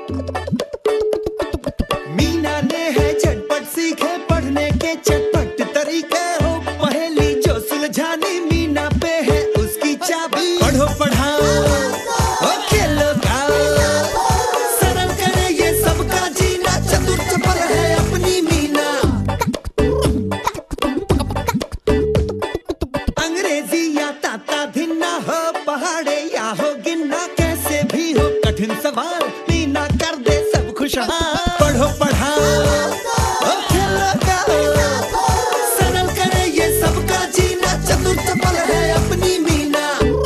मीना ने है झटपट सीखे पढ़ने के चटपट तरीके हो, पहेली जो सुलझानी मीना पे है उसकी चाबी। पढ़ो पढ़ाओ और खेलो गाओ, सरल करे ये सबका जीना, चतुर चपल है अपनी मीना। अंग्रेजी या ताता धिन्ना हो, पहाड़े या हो गिनना, कैसे भी हो कठिन सवाल मीना कर दे सब खुशहाल। पढ़ो पढ़ाओ और खेलो गाओ, सरल करे ये सबका जीना, चतुर चपल है अपनी मीना।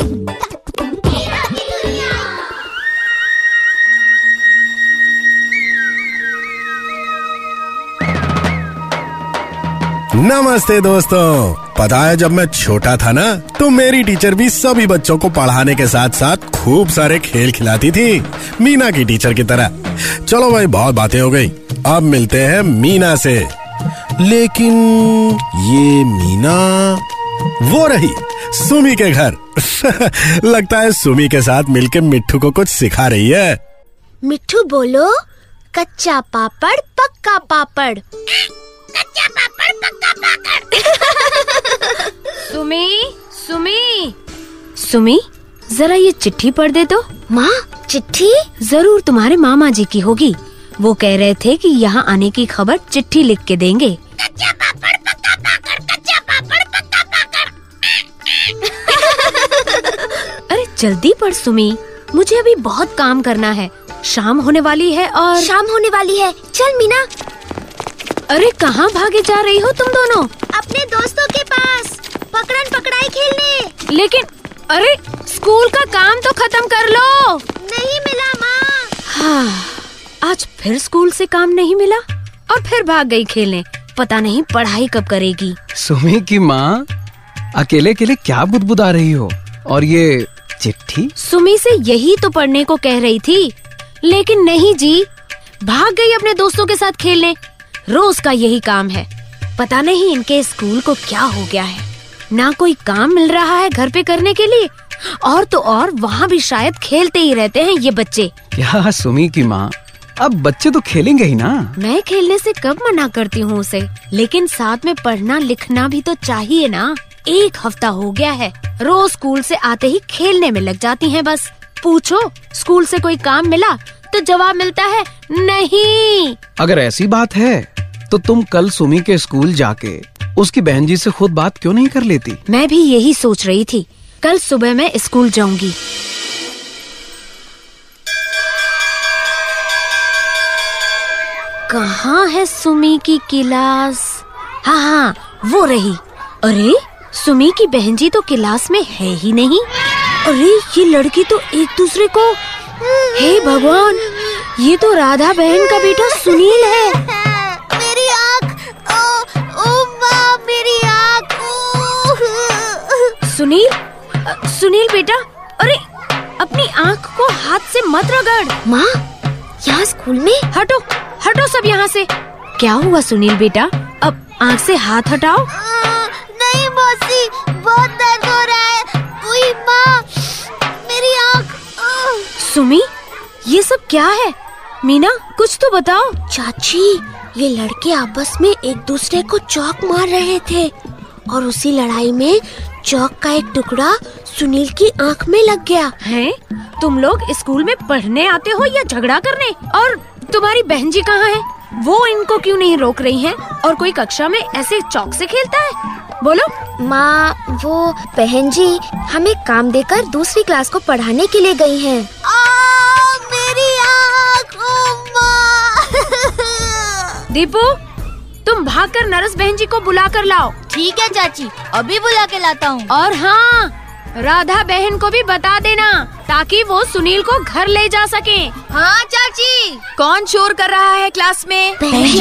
नमस्ते दोस्तों, पता है जब मैं छोटा था ना तो मेरी टीचर भी सभी बच्चों को पढ़ाने के साथ साथ खूब सारे खेल खिलाती थी, मीना की टीचर की तरह। चलो भाई, बहुत बातें हो गई, अब मिलते हैं मीना से। लेकिन ये मीना वो रही सुमी के घर। लगता है सुमी के साथ मिलके मिट्ठू को कुछ सिखा रही है। मिट्ठू बोलो, कच्चा पापड़ पक्का पापड़। कच्चा पापड़ पक्का पापड़। सुमी, जरा ये चिट्ठी पढ़ दे तो। माँ, चिट्ठी? जरूर तुम्हारे मामा जी की होगी। वो कह रहे थे कि यहाँ आने की खबर चिट्ठी लिख के देंगे। कच्चा पापड़ पक्का पापड़, कच्चा पापड़ पक्का पापड़। अरे जल्दी पढ़ सुमी, मुझे अभी बहुत काम करना है। शाम होने वाली है और शाम होने वाली है। चल मीना। अरे कहाँ भागे जा रही हो तुम दोनों? अपने दोस्तों के पास पकड़न पकड़ाई खेलने। लेकिन अरे स्कूल का काम तो खत्म कर लो। नहीं मिला माँ। हाँ, आज फिर स्कूल से काम नहीं मिला और फिर भाग गई खेलने। पता नहीं पढ़ाई कब करेगी। सुमी की माँ, अकेले अकेले क्या बुदबुदा रही हो? और ये चिट्ठी? सुमी से यही तो पढ़ने को कह रही थी, लेकिन नहीं जी, भाग गई अपने दोस्तों के साथ खेलने। रोज का यही काम है। पता नहीं इनके स्कूल को क्या हो गया है, ना कोई काम मिल रहा है घर पे करने के लिए, और तो और वहाँ भी शायद खेलते ही रहते हैं ये बच्चे। क्या सुमी की माँ, अब बच्चे तो खेलेंगे ही ना। मैं खेलने से कब मना करती हूँ उसे, लेकिन साथ में पढ़ना लिखना भी तो चाहिए ना। एक हफ्ता हो गया है, रोज स्कूल से आते ही खेलने में लग जाती हैं बस। पूछो स्कूल से कोई काम मिला तो जवाब मिलता है नहीं। अगर ऐसी बात है तो तुम कल सुमी के स्कूल जाके उसकी बहन जी से खुद बात क्यों नहीं कर लेती? मैं भी यही सोच रही थी, कल सुबह मैं स्कूल जाऊंगी। कहाँ है सुमी की क्लास? हाँ, वो रही। अरे सुमी की बहन जी तो क्लास में है ही नहीं। अरे ये लड़की तो एक दूसरे को, हे भगवान, ये तो राधा बहन का बेटा सुनील है। मेरी आँख, ओ माँ, मेरी आँख। सुनील बेटा, अरे अपनी आँख को हाथ से मत रगड़। माँ, यहाँ स्कूल में? हटो सब यहाँ से। क्या हुआ सुनील बेटा, अब आँख से हाथ हटाओ। नहीं मौसी, बहुत दर्द हो रहा है। उई माँ, मेरी आँख। सुमी, ये सब क्या है? मीना, कुछ तो बताओ। चाची, ये लड़के आपस में एक दूसरे को चौक मार रहे थे और उसी लड़ाई में चौक का एक टुकड़ा सुनील की आँख में लग गया। हैं? तुम लोग स्कूल में पढ़ने आते हो या झगड़ा करने? और तुम्हारी बहन जी कहाँ है? वो इनको क्यों नहीं रोक रही हैं? और कोई कक्षा में ऐसे चौक से खेलता है? बोलो। माँ, वो बहन जी हमें काम देकर दूसरी क्लास को पढ़ाने के लिए गई हैं। मेरी आँख, माँ। दीपू, तुम भागकर नरस बहन जी को बुला कर लाओ। ठीक है चाची, अभी बुला के लाता हूँ। और हाँ, राधा बहन को भी बता देना ताकि वो सुनील को घर ले जा सके। हाँ चाची। कौन शोर कर रहा है क्लास में?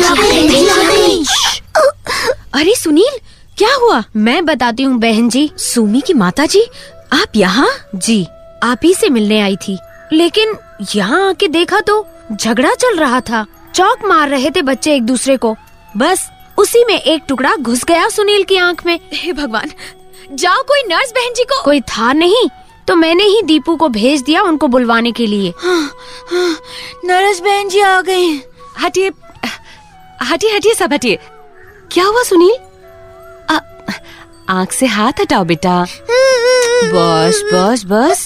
अरे सुनील, क्या हुआ? मैं बताती हूँ बहन जी। सुमी की माता जी, आप यहाँ? जी, आप ही से मिलने आई थी, लेकिन यहाँ आके देखा तो झगड़ा चल रहा था। चौक मार रहे थे बच्चे एक दूसरे को। बस उसी में एक टुकड़ा घुस गया सुनील की आँख में। हे भगवान, जाओ कोई नर्स बहन जी को। कोई था नहीं, तो मैंने ही दीपू को भेज दिया उनको बुलवाने के लिए। नरस बहन जी आ गए। हटिए हटिए हटिए, सब हटिए। क्या हुआ सुनील? आँख से हाथ हटाओ बेटा। बस बस बस,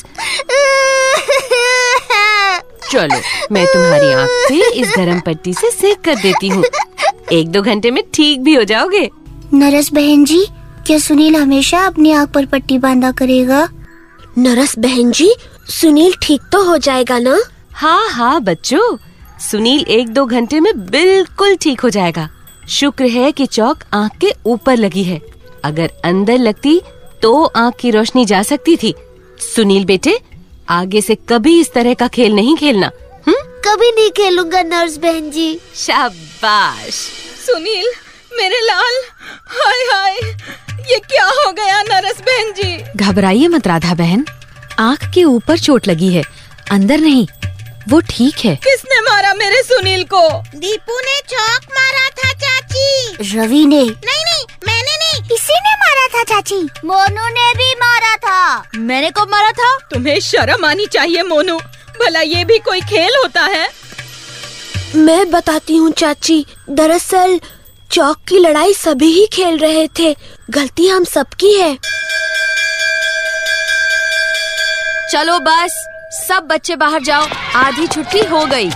चलो मैं तुम्हारी आँख पे इस गरम पट्टी से सेक कर देती हूँ। 1-2 घंटे में ठीक भी हो जाओगे। नरस बहन जी, क्या सुनील हमेशा अपनी आँख पर पट्टी बांधा करेगा? नरस बहन जी, सुनील ठीक तो हो जाएगा ना? हाँ हाँ बच्चों, सुनील 1-2 घंटे में बिल्कुल ठीक हो जाएगा। शुक्र है कि चौक आँख के ऊपर लगी है, अगर अंदर लगती तो आँख की रोशनी जा सकती थी। सुनील बेटे, आगे से कभी इस तरह का खेल नहीं खेलना। कभी नहीं खेलूंगा नर्स बहन जी। शाबाश। सुनील मेरे लाल, हाय हाय, ये क्या हो गया नरस बहन जी? घबराइए मत राधा बहन, आँख के ऊपर चोट लगी है, अंदर नहीं, वो ठीक है। किसने मारा मेरे सुनील को? दीपू ने चौक मारा था चाची। रवि ने? नहीं, मैंने नहीं, इसी ने मारा था चाची। मोनू ने भी मारा था। मैंने कब मारा था? तुम्हें शर्म आनी चाहिए मोनू, भला ये भी कोई खेल होता है? मैं बताती हूँ चाची, दरअसल चौक की लड़ाई सभी ही खेल रहे थे, गलती हम सबकी है। चलो बस, सब बच्चे बाहर जाओ, आधी छुट्टी हो गई।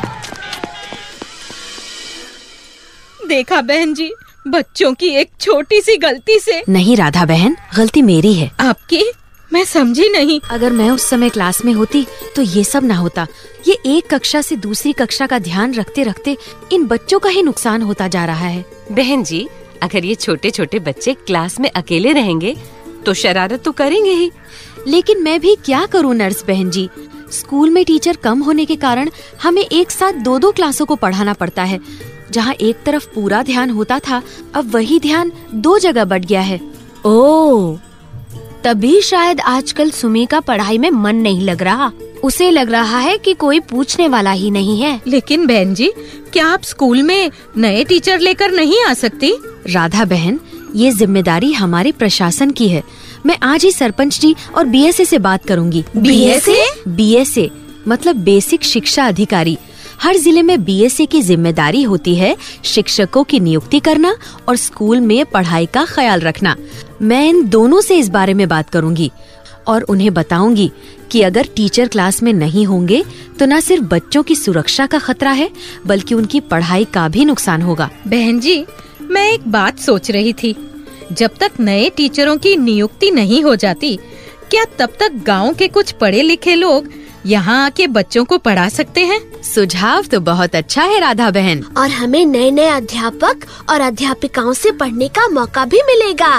देखा बहन जी, बच्चों की एक छोटी सी गलती से। नहीं राधा बहन, गलती मेरी है। आपकी? मैं समझी नहीं। अगर मैं उस समय क्लास में होती तो ये सब ना होता। ये एक कक्षा से दूसरी कक्षा का ध्यान रखते रखते इन बच्चों का ही नुकसान होता जा रहा है। बहन जी, अगर ये छोटे छोटे बच्चे क्लास में अकेले रहेंगे तो शरारत तो करेंगे ही। लेकिन मैं भी क्या करूं नर्स बहन जी, स्कूल में टीचर कम होने के कारण हमें एक साथ 2-2 क्लासों को पढ़ाना पड़ता है। जहाँ एक तरफ पूरा ध्यान होता था, अब वही ध्यान 2 जगह बट गया है। ओह, तभी शायद आजकल सुमी का पढ़ाई में मन नहीं लग रहा। उसे लग रहा है कि कोई पूछने वाला ही नहीं है। लेकिन बहन जी, क्या आप स्कूल में नए टीचर लेकर नहीं आ सकती? राधा बहन, ये जिम्मेदारी हमारे प्रशासन की है। मैं आज ही सरपंच जी और बीएसए से बात करूंगी। बीएसए? बीएसए मतलब बेसिक शिक्षा अधिकारी। हर जिले में बीएसए की जिम्मेदारी होती है शिक्षकों की नियुक्ति करना और स्कूल में पढ़ाई का ख्याल रखना। मैं इन दोनों से इस बारे में बात करूंगी और उन्हें बताऊंगी कि अगर टीचर क्लास में नहीं होंगे तो न सिर्फ बच्चों की सुरक्षा का खतरा है, बल्कि उनकी पढ़ाई का भी नुकसान होगा। बहन जी, मैं एक बात सोच रही थी, जब तक नए टीचरों की नियुक्ति नहीं हो जाती, क्या तब तक गांव के कुछ पढ़े लिखे लोग यहाँ आके बच्चों को पढ़ा सकते हैं? सुझाव तो बहुत अच्छा है राधा बहन। और हमें नए नए अध्यापक और अध्यापिकाओं से पढ़ने का मौका भी मिलेगा।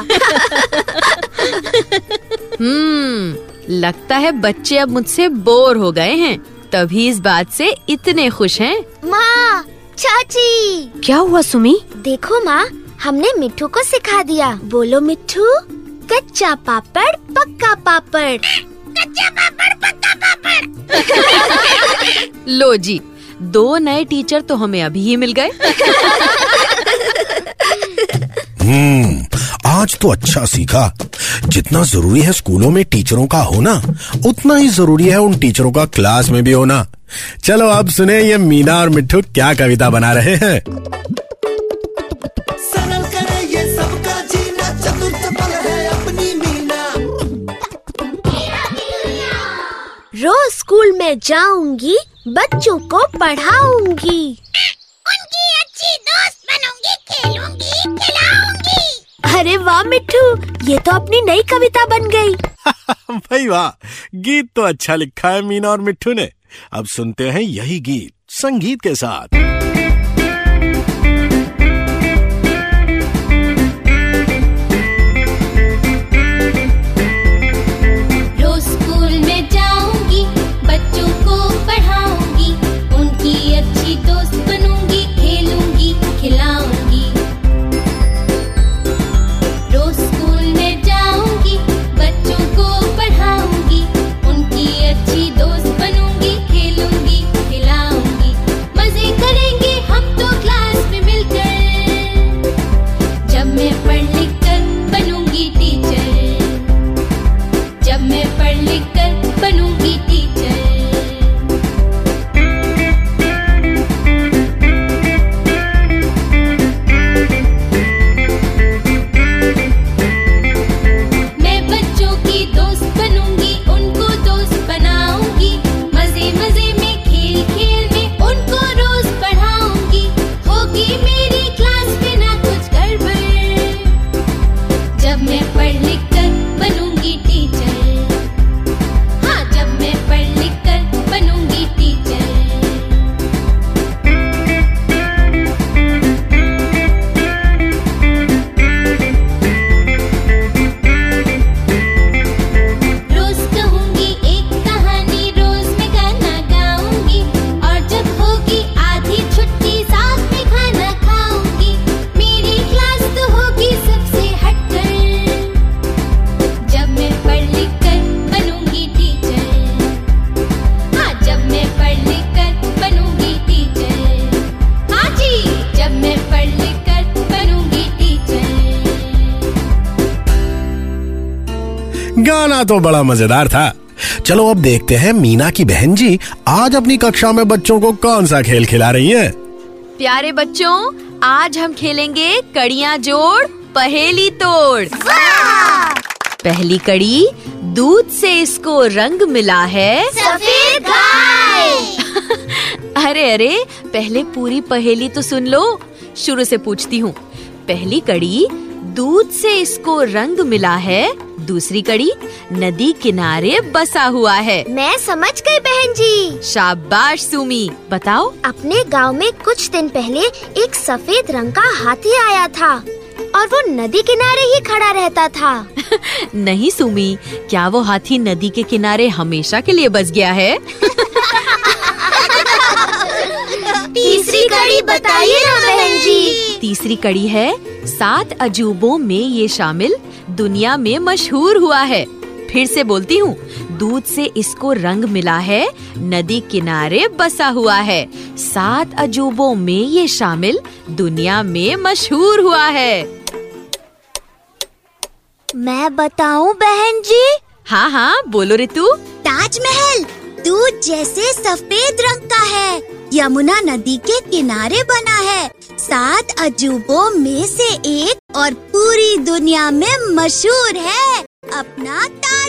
लगता है बच्चे अब मुझसे बोर हो गए हैं, तभी इस बात से इतने खुश हैं। माँ, चाची। क्या हुआ सुमी? देखो माँ, हमने मिट्ठू को सिखा दिया। बोलो मिट्ठू, कच्चा पापड़ पक्का पापड़। कच्चा पापड़ पक्का पापड़। लो जी, 2 नए टीचर तो हमें अभी ही मिल गए। आज तो अच्छा सीखा। जितना जरूरी है स्कूलों में टीचरों का होना, उतना ही जरूरी है उन टीचरों का क्लास में भी होना। चलो अब सुने ये मीना और मिट्ठू क्या कविता बना रहे हैं। सरल करे ये सबका जीना, चतुर चपल है अपनी मीना। रोज स्कूल में जाऊंगी, बच्चों को पढ़ाऊंगी, उनकी अच्छी दोस्त बनूंगी, खेलूंगी, खिलाऊंगी। अरे वाह मिट्ठू, ये तो अपनी नई कविता बन गई। भाई वाह, गीत तो अच्छा लिखा है मीना और मिट्ठू ने। अब सुनते हैं यही गीत संगीत के साथ। रोज स्कूल में जाऊंगी, बच्चों को पढ़ाऊंगी, उनकी अच्छी दोस्त बनूंगी, खेलूंगी, खिलाऊंगी। रोज स्कूल में जाऊंगी, बच्चों को पढ़ाऊंगी, उनकी अच्छी दोस्त बनूंगी, खेलूंगी, खिलाऊंगी। मजे करेंगे सुनना तो बड़ा मजेदार था। चलो अब देखते हैं मीना की बहन जी आज अपनी कक्षा में बच्चों को कौन सा खेल खिला रही हैं। प्यारे बच्चों, आज हम खेलेंगे कड़ियाँ जोड़ पहेली तोड़। पहली कड़ी, दूध से इसको रंग मिला है सफेद गाय। अरे पहले पूरी पहेली तो सुन लो। शुरू से पूछती हूँ। पहली कड़ी, दूध से इसको रंग मिला है। दूसरी कड़ी, नदी किनारे बसा हुआ है। मैं समझ गई बहन जी। शाबाश सुमी, बताओ। अपने गांव में कुछ दिन पहले एक सफेद रंग का हाथी आया था और वो नदी किनारे ही खड़ा रहता था। नहीं सुमी, क्या वो हाथी नदी के किनारे हमेशा के लिए बस गया है? तीसरी कड़ी बताइए ना बहन जी। तीसरी कड़ी है, 7 अजूबों में ये शामिल, दुनिया में मशहूर हुआ है। फिर से बोलती हूँ, दूध से इसको रंग मिला है, नदी किनारे बसा हुआ है, 7 अजूबों में ये शामिल, दुनिया में मशहूर हुआ है। मैं बताऊं बहन जी? हाँ, बोलो रितु। ताजमहल दूध जैसे सफेद रंग का है, यमुना नदी के किनारे बना है, 7 अजूबों में से एक और पूरी दुनिया में मशहूर है, अपना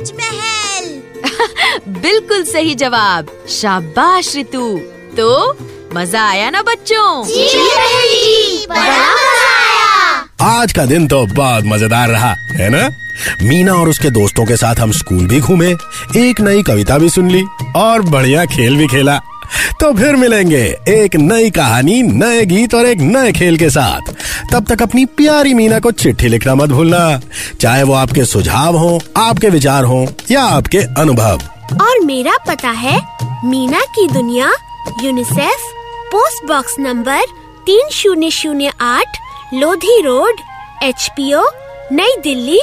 ताजमहल। बिल्कुल सही जवाब। शाबाश रितु। तो मजा आया ना बच्चों? जी बहन जी, बड़ा मजा आया। आज का दिन तो बहुत मजेदार रहा, है ना? मीना और उसके दोस्तों के साथ हम स्कूल भी घूमे, एक नई कविता भी सुन ली और बढ़िया खेल भी खेला। तो फिर मिलेंगे एक नई कहानी, नए गीत और एक नए खेल के साथ। तब तक अपनी प्यारी मीना को चिट्ठी लिखना मत भूलना, चाहे वो आपके सुझाव हो, आपके विचार हो या आपके अनुभव। और मेरा पता है मीना की दुनिया, UNICEF, post box number 3008, Lodhi road, HPO, New Delhi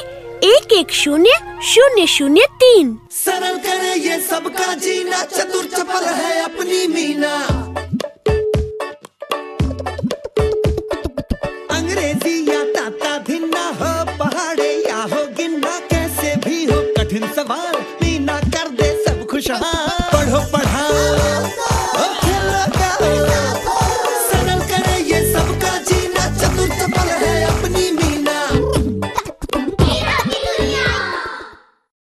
110003। सरल करे ये सबका जीना, चतुर चपल है अपनी मीना।